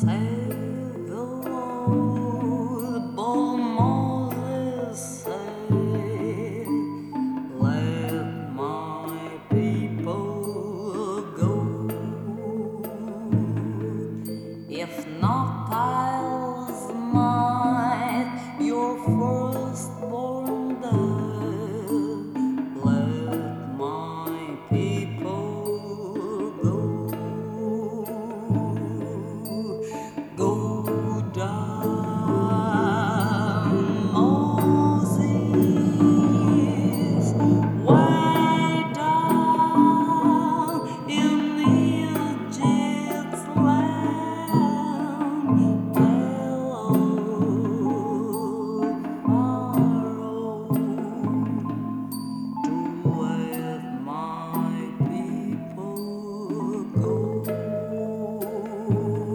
Save the Lord, bold Moses said, let my people go. If not, I'll smite your firstborn dead. Let my people go. Go down, Moses, way down in Egypt's land. Tell Pharaoh to let my people go.